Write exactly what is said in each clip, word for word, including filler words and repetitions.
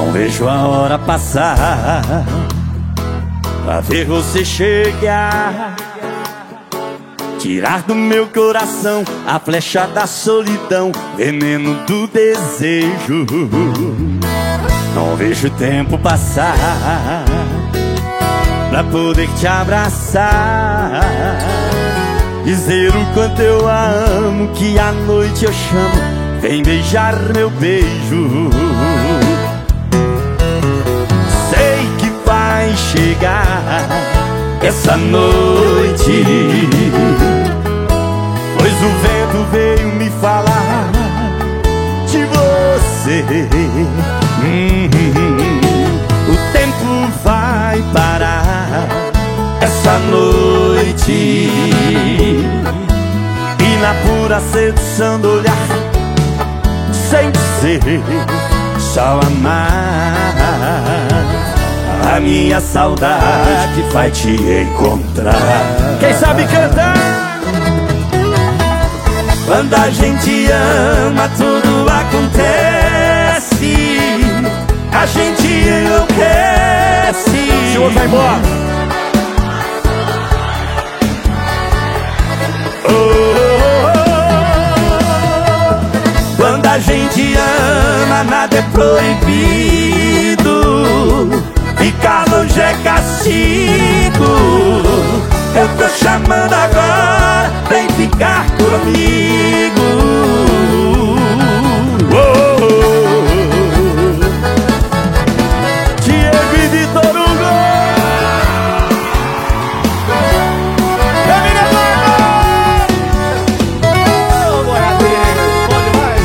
Não vejo a hora passar pra ver você chegar, tirar do meu coração a flecha da solidão, veneno do desejo. Não vejo o tempo passar pra poder te abraçar, dizer o quanto eu a amo, que à noite eu chamo, vem beijar meu beijo. Sei que vai chegar essa noite, pois o vento veio me falar de você. Hum, o tempo vai parar essa noite, e na pura sedução do olhar, sem dizer, só amar, a minha saudade vai te encontrar. Quem sabe cantar? Quando a gente ama, tudo acontece, a gente enlouquece. O senhor vai embora. Oh, oh, oh. Quando a gente ama, nada é proibido, ficar longe é castigo. Eu tô chamando agora, vem ficar comigo. Oh, oh, oh. Diego e Vitor Hugo. Família Banda. Oh, boiadeiro, bom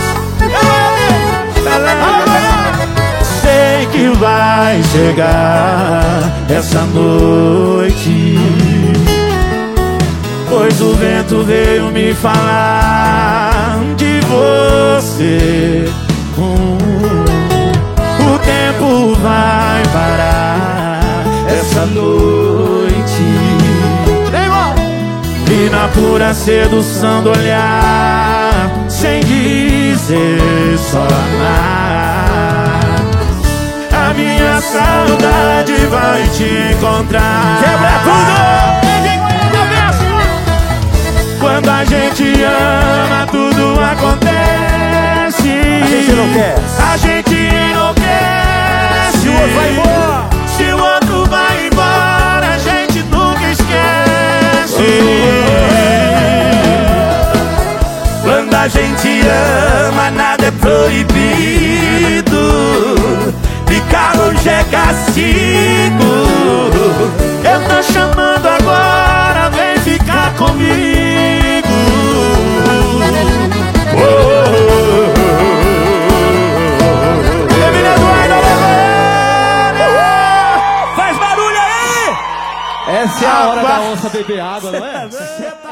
demais. Sei que vai chegar essa noite, pois o vento veio me falar de você. Hum, o tempo vai parar essa noite, e na pura sedução do olhar, sem dizer, só amar, a minha saudade vai te encontrar. Quebra tudo! Quando a gente ama, tudo acontece. A gente enlouquece. A gente enlouquece. Se o outro vai embora, se o outro vai embora, a gente nunca esquece. Quando a gente ama, nada é proibido, ficar longe é castigo. Eu tô chamando agora, vem ficar comigo. Essa é a hora da onça beber água, não é?